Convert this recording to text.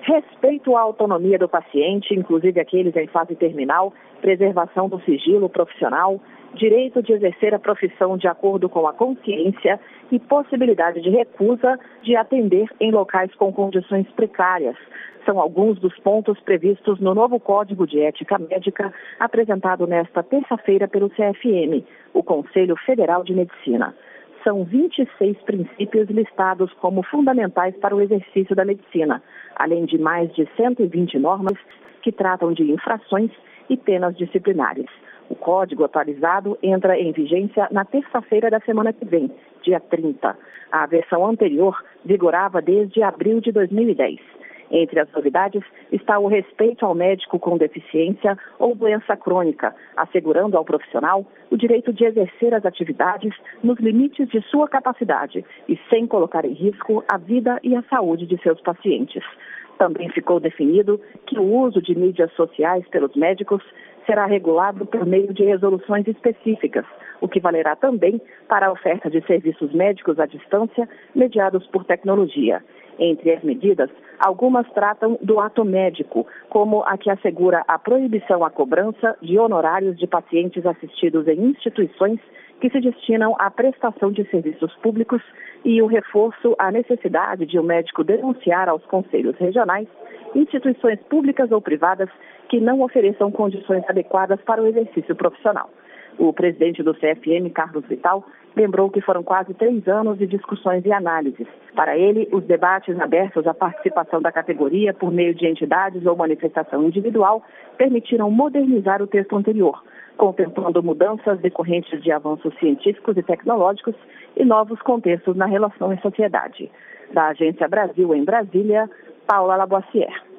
Respeito à autonomia do paciente, inclusive aqueles em fase terminal, preservação do sigilo profissional, direito de exercer a profissão de acordo com a consciência e possibilidade de recusa de atender em locais com condições precárias. São alguns dos pontos previstos no novo Código de Ética Médica apresentado nesta terça-feira pelo CFM, o Conselho Federal de Medicina. São 26 princípios listados como fundamentais para o exercício da medicina, além de mais de 120 normas que tratam de infrações e penas disciplinares. O código atualizado entra em vigência na terça-feira da semana que vem, dia 30. A versão anterior vigorava desde abril de 2010. Entre as novidades está o respeito ao médico com deficiência ou doença crônica, assegurando ao profissional o direito de exercer as atividades nos limites de sua capacidade e sem colocar em risco a vida e a saúde de seus pacientes. Também ficou definido que o uso de mídias sociais pelos médicos será regulado por meio de resoluções específicas, o que valerá também para a oferta de serviços médicos à distância mediados por tecnologia. Entre as medidas, algumas tratam do ato médico, como a que assegura a proibição à cobrança de honorários de pacientes assistidos em instituições que se destinam à prestação de serviços públicos e o reforço à necessidade de o médico denunciar aos conselhos regionais instituições públicas ou privadas que não ofereçam condições adequadas para o exercício profissional. O presidente do CFM, Carlos Vital, lembrou que foram quase 3 anos de discussões e análises. Para ele, os debates abertos à participação da categoria por meio de entidades ou manifestação individual permitiram modernizar o texto anterior, contemplando mudanças decorrentes de avanços científicos e tecnológicos e novos contextos na relação em sociedade. Da Agência Brasil em Brasília, Paula Laboissière.